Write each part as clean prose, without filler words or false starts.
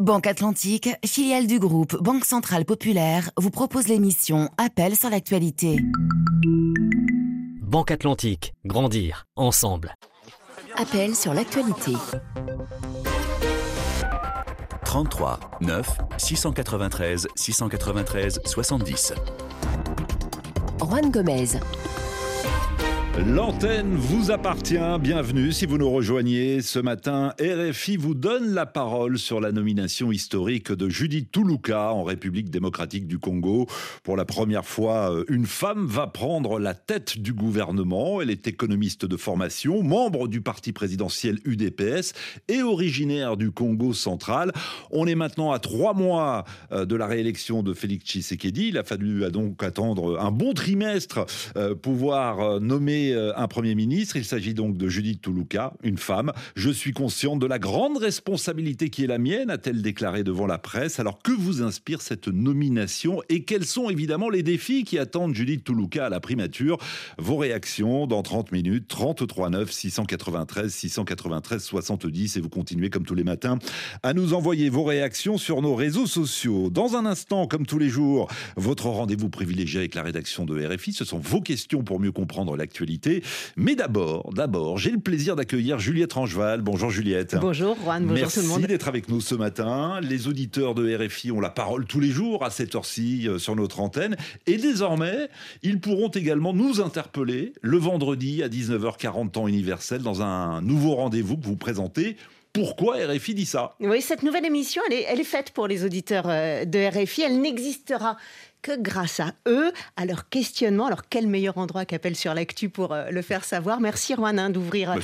Banque Atlantique, filiale du groupe Banque Centrale Populaire, vous propose l'émission Appel sur l'actualité. Banque Atlantique, grandir ensemble. Appel sur l'actualité. 33 9 693 693 70. Juan Gomez. L'antenne vous appartient, bienvenue si vous nous rejoignez. Ce matin, RFI vous donne la parole sur la nomination historique de Judith Tuluka en République démocratique du Congo. Pour la première fois, une femme va prendre la tête du gouvernement. Elle est économiste de formation, membre du parti présidentiel UDPS et originaire du Congo central. On est maintenant à 3 mois de la réélection de Félix Tshisekedi. Il a fallu donc attendre un bon trimestre pouvoir nommer un Premier ministre. Il s'agit donc de Judith Tuluka, une femme. « Je suis consciente de la grande responsabilité qui est la mienne », a-t-elle déclaré devant la presse. Alors que vous inspire cette nomination et quels sont évidemment les défis qui attendent Judith Tuluka à la primature? Vos réactions dans 30 minutes, 33 9 693 693 70 et vous continuez comme tous les matins à nous envoyer vos réactions sur nos réseaux sociaux. Dans un instant, comme tous les jours, votre rendez-vous privilégié avec la rédaction de RFI, ce sont vos questions pour mieux comprendre l'actualité. Mais d'abord, j'ai le plaisir d'accueillir Juliette Rangeval. Bonjour Juliette. Bonjour Juan, bonjour tout le monde. Merci d'être avec nous ce matin. Les auditeurs de RFI ont la parole tous les jours à cette heure-ci sur notre antenne. Et désormais, ils pourront également nous interpeller le vendredi à 19h40 temps universel dans un nouveau rendez-vous que vous présentez. Pourquoi RFI dit ça? Oui, cette nouvelle émission, elle est faite pour les auditeurs de RFI. Elle n'existera que grâce à eux, à leur questionnement. Alors, quel meilleur endroit qu'Appel sur l'actu pour le faire savoir. Merci, Juan, d'ouvrir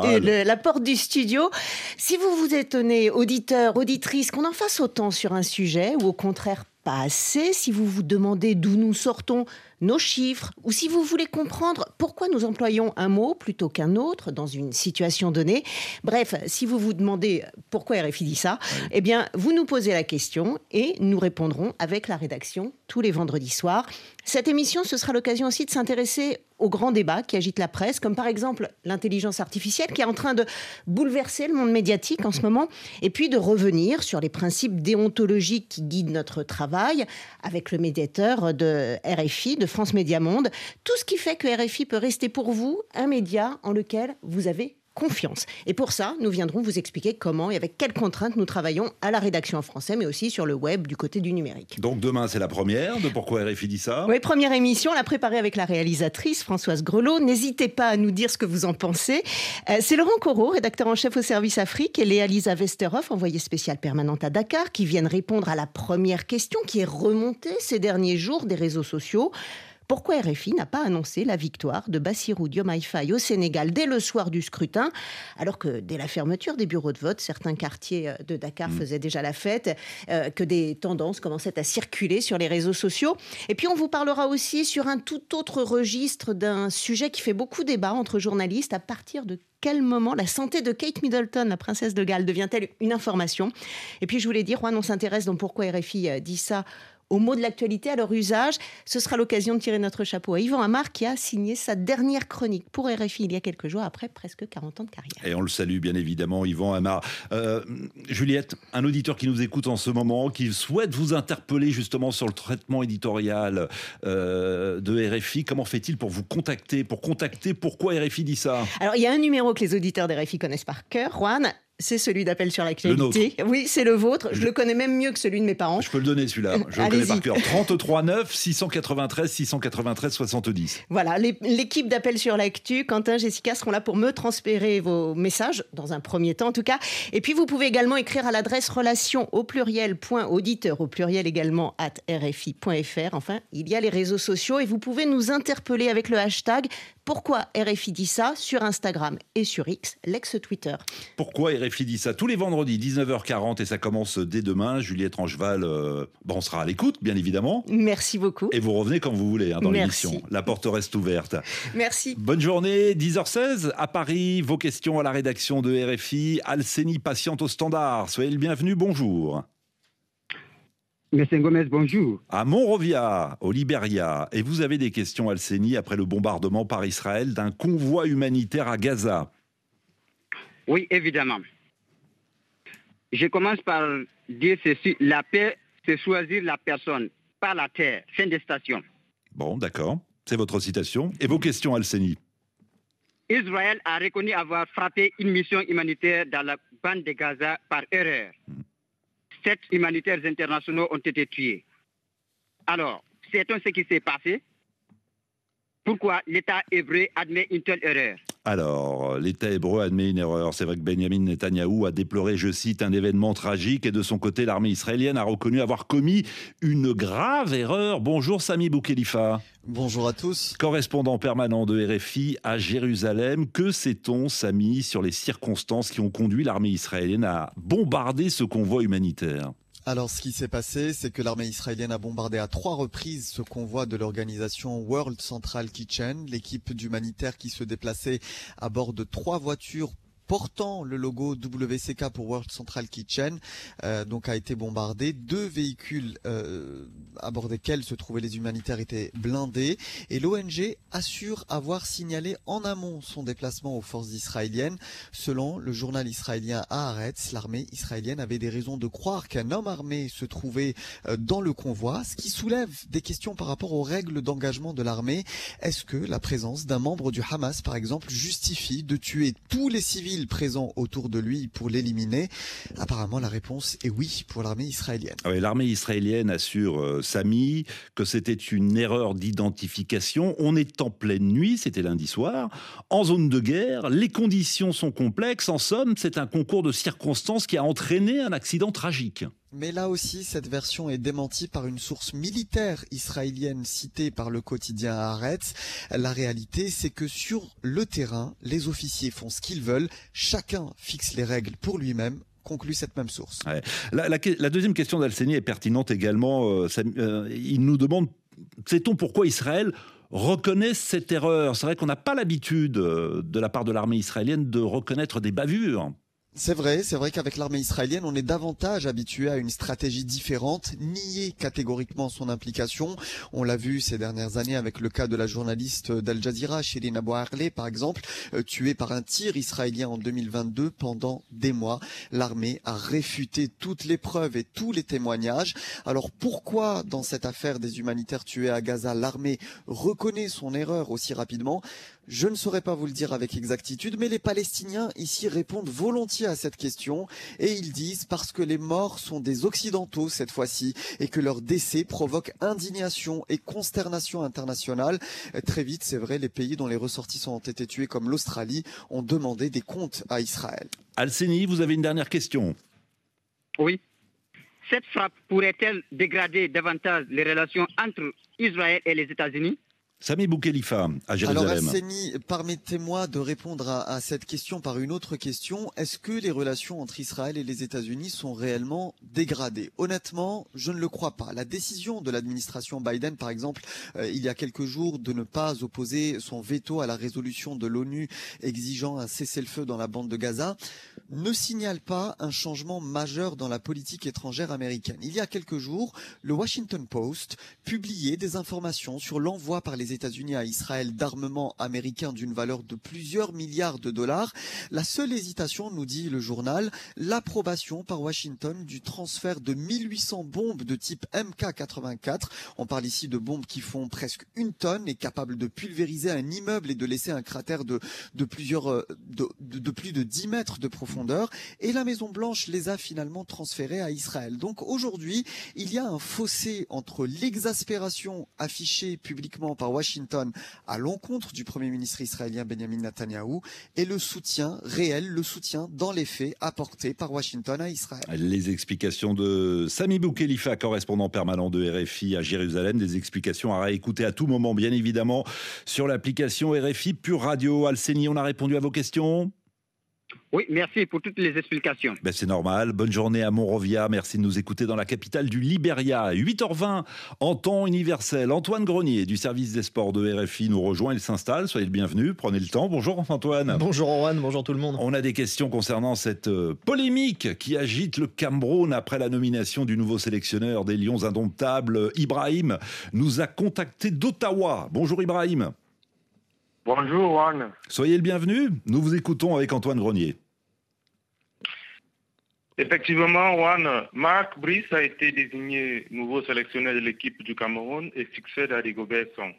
la porte du studio. Si vous vous étonnez, auditeurs, auditrices, qu'on en fasse autant sur un sujet, ou au contraire, pas assez, si vous vous demandez d'où nous sortons nos chiffres, ou si vous voulez comprendre pourquoi nous employons un mot plutôt qu'un autre dans une situation donnée, bref, si vous vous demandez pourquoi RFI dit ça, eh bien, vous nous posez la question et nous répondrons avec la rédaction tous les vendredis soirs. Cette émission, ce sera l'occasion aussi de s'intéresser aux grands débats qui agitent la presse, comme par exemple l'intelligence artificielle qui est en train de bouleverser le monde médiatique en ce moment, et puis de revenir sur les principes déontologiques qui guident notre travail avec le médiateur de RFI, de France Média Monde, tout ce qui fait que RFI peut rester pour vous un média en lequel vous avez confiance. Et pour ça, nous viendrons vous expliquer comment et avec quelles contraintes nous travaillons à la rédaction en français, mais aussi sur le web du côté du numérique. Donc demain, c'est la première de Pourquoi RFI dit ça? Oui, première émission, on l'a préparée avec la réalisatrice Françoise Grelot. N'hésitez pas à nous dire ce que vous en pensez. C'est Laurent Corot, rédacteur en chef au service Afrique, et Léa-Lisa Westerhoff, envoyée spéciale permanente à Dakar, qui viennent répondre à la première question qui est remontée ces derniers jours des réseaux sociaux. Pourquoi RFI n'a pas annoncé la victoire de Bassirou Diomaye Faye au Sénégal dès le soir du scrutin, alors que dès la fermeture des bureaux de vote, certains quartiers de Dakar faisaient déjà la fête, que des tendances commençaient à circuler sur les réseaux sociaux. Et puis on vous parlera aussi sur un tout autre registre d'un sujet qui fait beaucoup débat entre journalistes. À partir de quel moment la santé de Kate Middleton, la princesse de Galles, devient-elle une information? Et puis je voulais dire, Juan, on s'intéresse donc pourquoi RFI dit ça aux mots de l'actualité, à leur usage. Ce sera l'occasion de tirer notre chapeau à Yvan Amar qui a signé sa dernière chronique pour RFI il y a quelques jours, après presque 40 ans de carrière. Et on le salue bien évidemment, Yvan Amar. Juliette, un auditeur qui nous écoute en ce moment, qui souhaite vous interpeller justement sur le traitement éditorial de RFI, comment fait-il pour vous contacter, pourquoi RFI dit ça? Alors il y a un numéro que les auditeurs d'RFI connaissent par cœur, Juan. C'est celui d'Appel sur l'actualité. Oui, c'est le vôtre. Je le connais même mieux que celui de mes parents. Je peux le donner celui-là. Je le connais par cœur. 33 9 693 693 70. Voilà, l'équipe d'Appel sur l'actu, Quentin, Jessica seront là pour me transférer vos messages, dans un premier temps en tout cas. Et puis vous pouvez également écrire à l'adresse relation au pluriel .auditeur au pluriel également @rfi.fr. Enfin, il y a les réseaux sociaux et vous pouvez nous interpeller avec le hashtag Pourquoi RFI dit ça sur Instagram et sur X, l'ex-Twitter. Pourquoi RFI dit ça tous les vendredis 19h40 et ça commence dès demain. Juliette Rangeval, on sera à l'écoute bien évidemment. Merci beaucoup. Et vous revenez quand vous voulez dans l'émission. La porte reste ouverte. Merci. Bonne journée, 10h16 à Paris. Vos questions à la rédaction de RFI. Alcénie patiente au standard. Soyez le bienvenu, bonjour. Monsieur Gomez, bonjour. À Monrovia, au Libéria. Et vous avez des questions, Alcénie, après le bombardement par Israël d'un convoi humanitaire à Gaza. Oui, évidemment. Je commence par dire ceci, la paix, c'est choisir la personne, pas la terre. Fin de citation. Bon, d'accord. C'est votre citation. Et vos questions, Al-Seni? Israël a reconnu avoir frappé une mission humanitaire dans la bande de Gaza par erreur. 7 humanitaires internationaux ont été tués. Alors, sait-on ce qui s'est passé? Pourquoi l'État hébreu admet une telle erreur? Alors, l'État hébreu admet une erreur. C'est vrai que Benjamin Netanyahou a déploré, je cite, un événement tragique et de son côté, l'armée israélienne a reconnu avoir commis une grave erreur. Bonjour Sami Boukhelifa. Bonjour à tous. Correspondant permanent de RFI à Jérusalem. Que sait-on, Sami, sur les circonstances qui ont conduit l'armée israélienne à bombarder ce convoi humanitaire? Alors, ce qui s'est passé, c'est que l'armée israélienne a bombardé à 3 reprises ce convoi de l'organisation World Central Kitchen, l'équipe d'humanitaires qui se déplaçait à bord de 3 voitures portant le logo WCK pour World Central Kitchen, donc a été bombardé. 2 véhicules à bord desquels se trouvaient les humanitaires étaient blindés et l'ONG assure avoir signalé en amont son déplacement aux forces israéliennes. Selon le journal israélien Haaretz, l'armée israélienne avait des raisons de croire qu'un homme armé se trouvait dans le convoi, ce qui soulève des questions par rapport aux règles d'engagement de l'armée. Est-ce que la présence d'un membre du Hamas, par exemple, justifie de tuer tous les civils présents autour de lui pour l'éliminer? Apparemment, la réponse est oui pour l'armée israélienne. Oui, l'armée israélienne assure, Sami, que c'était une erreur d'identification. On est en pleine nuit, c'était lundi soir, en zone de guerre, les conditions sont complexes. En somme, c'est un concours de circonstances qui a entraîné un accident tragique. Mais là aussi, cette version est démentie par une source militaire israélienne citée par le quotidien Haaretz. La réalité, c'est que sur le terrain, les officiers font ce qu'ils veulent, chacun fixe les règles pour lui-même, conclut cette même source. Ouais. La deuxième question d'Al-Seni est pertinente également. Il nous demande, sait-on pourquoi Israël reconnaît cette erreur? C'est vrai qu'on n'a pas l'habitude, de la part de l'armée israélienne, de reconnaître des bavures. C'est vrai qu'avec l'armée israélienne, on est davantage habitué à une stratégie différente, nier catégoriquement son implication. On l'a vu ces dernières années avec le cas de la journaliste d'Al Jazeera, Shirin Abu Akleh, par exemple, tuée par un tir israélien en 2022 pendant des mois. L'armée a réfuté toutes les preuves et tous les témoignages. Alors pourquoi, dans cette affaire des humanitaires tués à Gaza, l'armée reconnaît son erreur aussi rapidement? Je ne saurais pas vous le dire avec exactitude, mais les Palestiniens ici répondent volontiers à cette question et ils disent parce que les morts sont des Occidentaux cette fois-ci et que leur décès provoque indignation et consternation internationale. Très vite, c'est vrai, les pays dont les ressortissants ont été tués comme l'Australie ont demandé des comptes à Israël. Al-Seni, vous avez une dernière question. Oui. Cette frappe pourrait-elle dégrader davantage les relations entre Israël et les États-Unis? Sami Boukhelifa, à Jérusalem. Alors Al-Seni, permettez-moi de répondre à cette question par une autre question. Est-ce que les relations entre Israël et les États-Unis sont réellement dégradées? Honnêtement, je ne le crois pas. La décision de l'administration Biden, par exemple, il y a quelques jours, de ne pas opposer son veto à la résolution de l'ONU exigeant un cessez-le-feu dans la bande de Gaza, ne signale pas un changement majeur dans la politique étrangère américaine. Il y a quelques jours, le Washington Post publiait des informations sur l'envoi par les États-Unis à Israël d'armements américains d'une valeur de plusieurs milliards de dollars. La seule hésitation, nous dit le journal, l'approbation par Washington du transfert de 1800 bombes de type MK84. On parle ici de bombes qui font presque 1 tonne et capables de pulvériser un immeuble et de laisser un cratère de plus de 10 mètres de profondeur. Et la Maison-Blanche les a finalement transférés à Israël. Donc aujourd'hui, il y a un fossé entre l'exaspération affichée publiquement par Washington à l'encontre du Premier ministre israélien Benjamin Netanyahou et le soutien réel, le soutien dans les faits apporté par Washington à Israël. Les explications de Sami Boukhelifa, correspondant permanent de RFI à Jérusalem, des explications à réécouter à tout moment, bien évidemment, sur l'application RFI Pure Radio. Al-Seni, on a répondu à vos questions? Oui, merci pour toutes les explications. C'est normal. Bonne journée à Monrovia. Merci de nous écouter dans la capitale du Libéria. 8h20 en temps universel. Antoine Grenier du service des sports de RFI nous rejoint. Il s'installe. Soyez le bienvenu. Prenez le temps. Bonjour Antoine. Bonjour Rowan, bonjour tout le monde. On a des questions concernant cette polémique qui agite le Cameroun après la nomination du nouveau sélectionneur des Lions indomptables. Ibrahim nous a contacté d'Ottawa. Bonjour Ibrahim. Bonjour Juan. Soyez le bienvenu, nous vous écoutons avec Antoine Grenier. Effectivement, Juan, Marc Brice a été désigné nouveau sélectionneur de l'équipe du Cameroun et succède à Rigobert Song.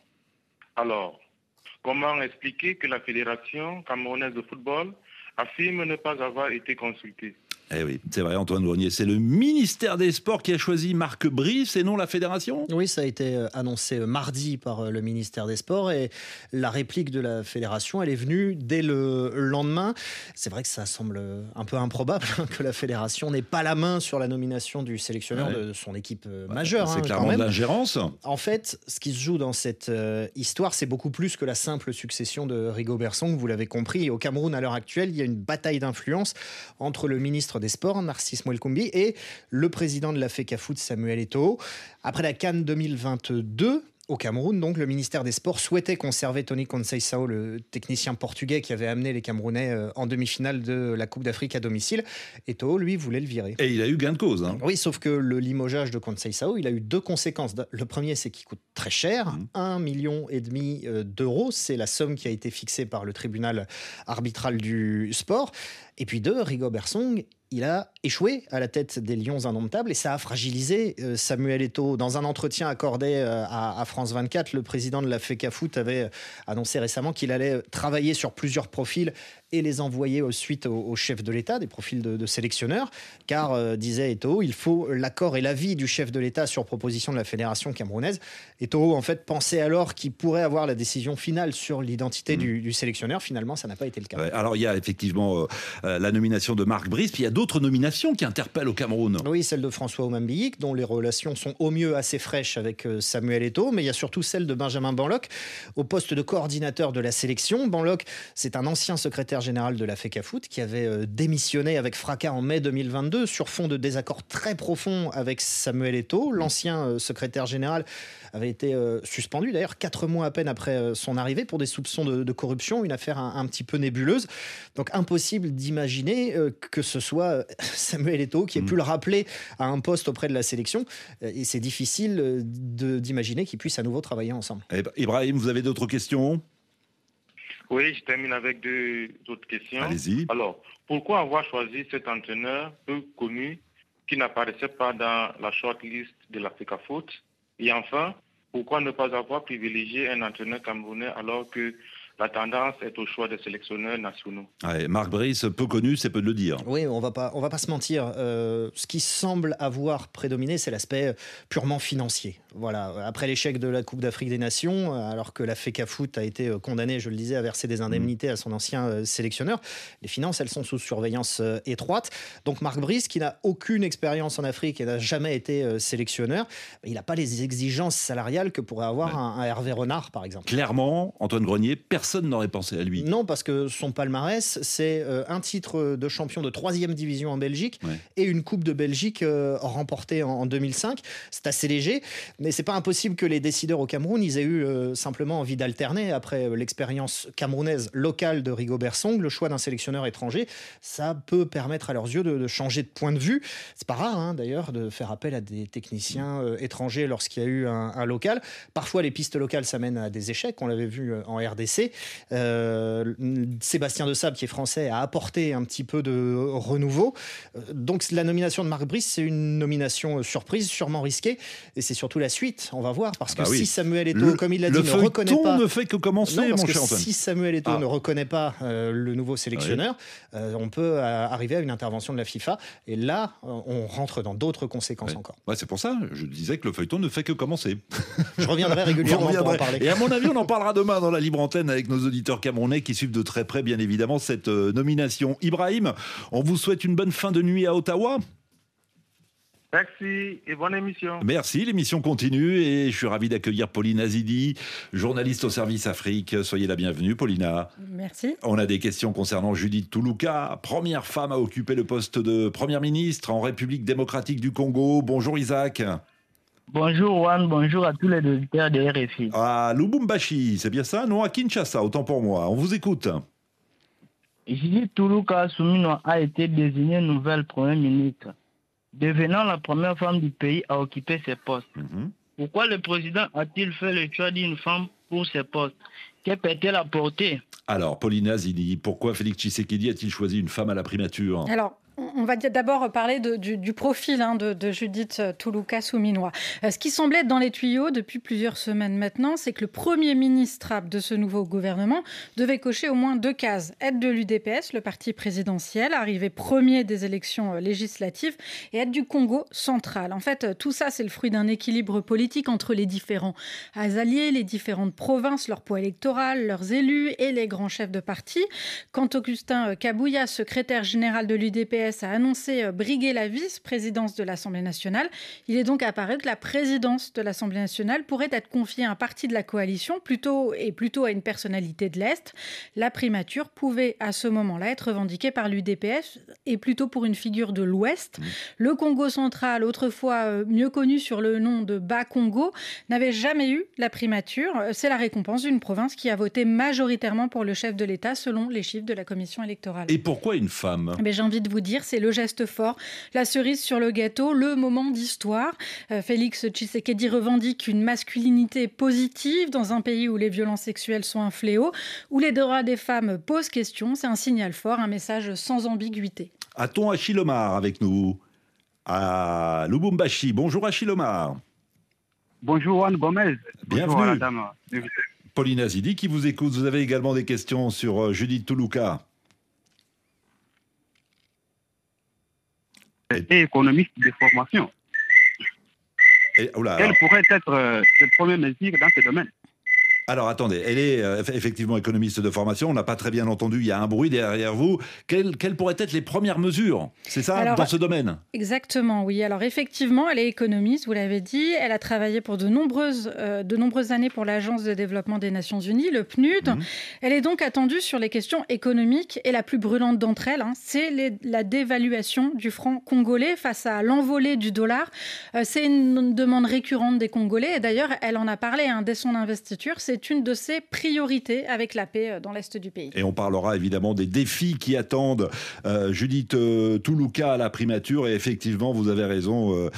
Alors, comment expliquer que la Fédération camerounaise de football affirme ne pas avoir été consultée? Eh oui, c'est vrai, Antoine Grenier, c'est le ministère des Sports qui a choisi Marc Brice et non la fédération ? Oui, ça a été annoncé mardi par le ministère des Sports et la réplique de la fédération, elle est venue dès le lendemain. C'est vrai que ça semble un peu improbable que la fédération n'ait pas la main sur la nomination du sélectionneur de son équipe majeure. C'est clairement de l'ingérence. En fait, ce qui se joue dans cette histoire, c'est beaucoup plus que la simple succession de Rigobert Song, vous l'avez compris. Au Cameroun, à l'heure actuelle, il y a une bataille d'influence entre le ministre des Sports, Narcisse Mwelkombi, et le président de la FECAFOOT, Samuel Eto'o. Après la CAN 2022, au Cameroun, donc, le ministère des Sports souhaitait conserver Tony Conceição, le technicien portugais qui avait amené les Camerounais en demi-finale de la Coupe d'Afrique à domicile. Eto'o, lui, voulait le virer. Et il a eu gain de cause. Oui, sauf que le limogeage de Conceição, il a eu deux conséquences. Le premier, c'est qu'il coûte très cher, 1,5 million d'euros. C'est la somme qui a été fixée par le tribunal arbitral du sport. Et puis deux, Rigobert Song, il a échoué à la tête des Lions indomptables et ça a fragilisé Samuel Eto'o. Dans un entretien accordé à France 24, le président de la FECAFOOT avait annoncé récemment qu'il allait travailler sur plusieurs profils et les envoyer suite au chef de l'État, des profils de sélectionneurs, car, disait Eto'o, il faut l'accord et l'avis du chef de l'État sur proposition de la fédération camerounaise. Eto'o, en fait, pensait alors qu'il pourrait avoir la décision finale sur l'identité du sélectionneur. Finalement, ça n'a pas été le cas. Ouais, alors, il y a effectivement la nomination de Marc Brice, puis il y a d'autres nominations qui interpellent au Cameroun. Oui, celle de François Omambiyik, dont les relations sont au mieux assez fraîches avec Samuel Eto'o, mais il y a surtout celle de Benjamin Banlok, au poste de coordinateur de la sélection. Banlok, c'est un ancien secrétaire général de la FECAFOOT qui avait démissionné avec fracas en mai 2022 sur fond de désaccords très profonds avec Samuel Eto'o. L'ancien secrétaire général avait été suspendu, d'ailleurs 4 mois à peine après son arrivée pour des soupçons de corruption, une affaire un petit peu nébuleuse. Donc impossible d'imaginer que ce soit Samuel Eto'o qui ait pu le rappeler à un poste auprès de la sélection. Et c'est difficile d'imaginer qu'ils puissent à nouveau travailler ensemble. Ibrahim, vous avez d'autres questions ? Oui, je termine avec deux autres questions. Allez-y. Alors, pourquoi avoir choisi cet entraîneur peu connu qui n'apparaissait pas dans la shortlist de la FECAFOOT? Et enfin, pourquoi ne pas avoir privilégié un entraîneur camerounais alors que la tendance est au choix des sélectionneurs nationaux? Ouais, Marc Brice, peu connu, c'est peu de le dire. Oui, on va pas se mentir. Ce qui semble avoir prédominé, c'est l'aspect purement financier. Voilà. Après l'échec de la Coupe d'Afrique des Nations, alors que la FECAFOOT a été condamnée, je le disais, à verser des indemnités à son ancien sélectionneur, les finances, elles sont sous surveillance étroite. Donc Marc Brice, qui n'a aucune expérience en Afrique et n'a jamais été sélectionneur, il n'a pas les exigences salariales que pourrait avoir un Hervé Renard, par exemple. Clairement, Antoine Grenier, personne n'aurait pensé à lui. Non, parce que son palmarès, c'est un titre de champion de 3e division en Belgique et une Coupe de Belgique remportée en 2005. C'est assez léger, mais c'est pas impossible que les décideurs au Cameroun, ils aient eu simplement envie d'alterner après l'expérience camerounaise locale de Rigobert Song, le choix d'un sélectionneur étranger. Ça peut permettre à leurs yeux de changer de point de vue. C'est pas rare, d'ailleurs, de faire appel à des techniciens étrangers lorsqu'il y a eu un local. Parfois, les pistes locales, ça mène à des échecs. On l'avait vu en RDC. Sébastien Desabre, qui est français, a apporté un petit peu de renouveau. Donc la nomination de Marc Brice, c'est une nomination surprise, sûrement risquée, et c'est surtout la suite, on va voir, parce que si Samuel Eto'o, comme il l'a dit, ne reconnaît pas... Le ne fait que commencer, mon cher Antoine. Si Samuel Eto'o ne reconnaît pas le nouveau sélectionneur, on peut arriver à une intervention de la FIFA, et là, on rentre dans d'autres conséquences encore. Ouais, c'est pour ça, je disais que le feuilleton ne fait que commencer. Je reviendrai régulièrement pour en parler. Et à mon avis, on en parlera demain dans la libre antenne avec nos auditeurs camerounais qui suivent de très près, bien évidemment, cette nomination. Ibrahim, on vous souhaite une bonne fin de nuit à Ottawa. Merci et bonne émission. Merci, l'émission continue et je suis ravi d'accueillir Paulina Zidi, journaliste au service Afrique. Soyez la bienvenue, Paulina. Merci. On a des questions concernant Judith Toulouka, première femme à occuper le poste de première ministre en République démocratique du Congo. Bonjour Isaac. Bonjour Juan, bonjour à tous les auditeurs de RFI. À Lubumbashi, c'est bien ça? Non, à Kinshasa, autant pour moi. On vous écoute. Judith Toulouka Soumino a été désignée nouvelle première ministre, devenant la première femme du pays à occuper ces postes. Pourquoi le président a-t-il fait le choix d'une femme pour ces postes? Que peut-elle apporter? Alors, Paulina Zidi, pourquoi Félix Tshisekedi a-t-il choisi une femme à la primature? Alors, on va d'abord parler du profil de Judith Toulouka-Souminois. Ce qui semblait être dans les tuyaux depuis plusieurs semaines maintenant, c'est que le premier ministre de ce nouveau gouvernement devait cocher au moins 2 cases. Être de l'UDPS, le parti présidentiel, arrivé premier des élections législatives, et être du Congo central. En fait, tout ça, c'est le fruit d'un équilibre politique entre les différents alliés, les différentes provinces, leur poids électoral, leurs élus et les grands chefs de parti. Quand Augustin Kabouya, secrétaire général de l'UDPS, a annoncé briguer la vice-présidence de l'Assemblée nationale, il est donc apparu que la présidence de l'Assemblée nationale pourrait être confiée à un parti de la coalition, plutôt à une personnalité de l'Est. La primature pouvait à ce moment-là être revendiquée par l'UDPS et plutôt pour une figure de l'Ouest. Le Congo central, autrefois mieux connu sur le nom de Bas-Congo, n'avait jamais eu la primature. C'est la récompense d'une province qui a voté majoritairement pour le chef de l'État selon les chiffres de la commission électorale. Et pourquoi une femme ? Mais j'ai envie de vous dire, c'est le geste fort, la cerise sur le gâteau, le moment d'histoire. Félix Tshisekedi revendique une masculinité positive dans un pays où les violences sexuelles sont un fléau, où les droits des femmes posent question. C'est un signal fort, un message sans ambiguïté. A-t-on Achille Omar avec nous à Lubumbashi? Bonjour Achille Omar. Bonjour Juan Gomez. Bienvenue. Bonjour à la dame. Pauline Azidi qui vous écoute. Vous avez également des questions sur Judith Toulouka. Et économiste de formation. Elle pourrait être cette première mesure dans ce domaine. Alors attendez, elle est effectivement économiste de formation, on n'a pas très bien entendu, il y a un bruit derrière vous. Quelles pourraient être les premières mesures, c'est ça, dans ce domaine ? Exactement, oui. Alors effectivement, elle est économiste, vous l'avez dit. Elle a travaillé pour de nombreuses années pour l'Agence de développement des Nations Unies, le PNUD. Elle est donc attendue sur les questions économiques et la plus brûlante d'entre elles, c'est la dévaluation du franc congolais face à l'envolée du dollar. C'est une demande récurrente des Congolais et d'ailleurs, elle en a parlé dès son investiture. C'est une de ses priorités avec la paix dans l'Est du pays. Et on parlera évidemment des défis qui attendent Judith Toulouka à la primature. Et effectivement, vous avez raison,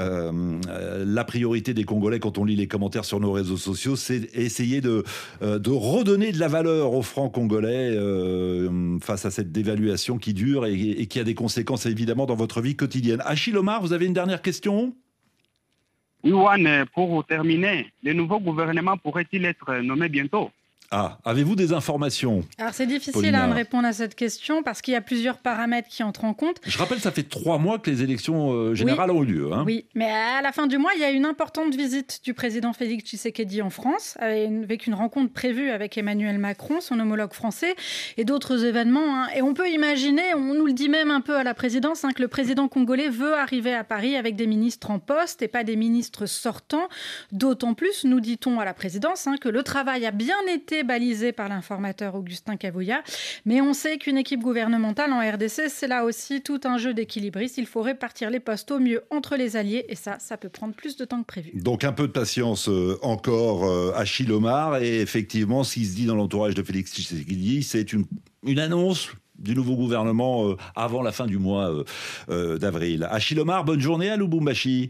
la priorité des Congolais, quand on lit les commentaires sur nos réseaux sociaux, c'est essayer de redonner de la valeur aux francs congolais face à cette dévaluation qui dure et qui a des conséquences évidemment dans votre vie quotidienne. Achille Omar, vous avez une dernière question ? Oui, Juan, pour terminer, le nouveau gouvernement pourrait-il être nommé bientôt ? Ah, avez-vous des informations ? Alors c'est difficile Paulina. de répondre à cette question parce qu'il y a plusieurs paramètres qui entrent en compte. Je rappelle, ça fait 3 mois que les élections générales ont eu lieu. Oui, mais à la fin du mois, il y a une importante visite du président Félix Tshisekedi en France, avec une rencontre prévue avec Emmanuel Macron, son homologue français, et d'autres événements. Et on peut imaginer, on nous le dit même un peu à la présidence, que le président congolais veut arriver à Paris avec des ministres en poste et pas des ministres sortants. D'autant plus, nous dit-on à la présidence, que le travail a bien été balisé par l'informateur Augustin Kabouya. Mais on sait qu'une équipe gouvernementale en RDC, c'est là aussi tout un jeu d'équilibristes. Il faut répartir les postes au mieux entre les alliés et ça peut prendre plus de temps que prévu. Donc un peu de patience encore, Achille Omar. Et effectivement, ce qui se dit dans l'entourage de Félix Tshisekedi, c'est une annonce du nouveau gouvernement avant la fin du mois d'avril. Achille Omar, bonne journée à Lubumbashi.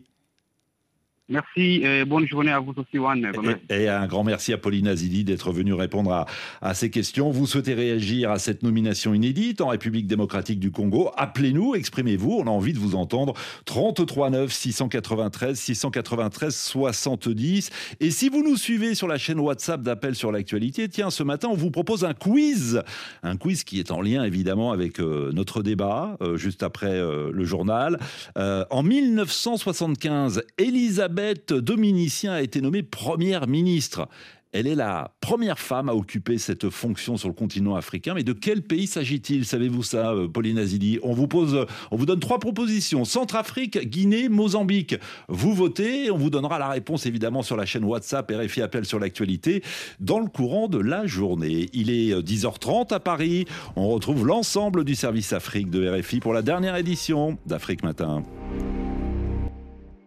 Merci et bonne journée à vous aussi, Juan. Et un grand merci à Pauline Azidi d'être venue répondre à ces questions. Vous souhaitez réagir à cette nomination inédite en République démocratique du Congo ? Appelez-nous, exprimez-vous, on a envie de vous entendre. 33 9 693 693 70. Et si vous nous suivez sur la chaîne WhatsApp d'Appel sur l'actualité, tiens, ce matin, on vous propose un quiz qui est en lien évidemment avec notre débat, juste après le journal. En 1975, Elisabeth Dominicien a été nommée première ministre. Elle est la première femme à occuper cette fonction sur le continent africain. Mais de quel pays s'agit-il ? Savez-vous ça, Pauline Azidi ? On vous donne 3 propositions. Centrafrique, Guinée, Mozambique. Vous votez et on vous donnera la réponse évidemment sur la chaîne WhatsApp RFI Appel sur l'actualité dans le courant de la journée. Il est 10h30 à Paris. On retrouve l'ensemble du service Afrique de RFI pour la dernière édition d'Afrique Matin.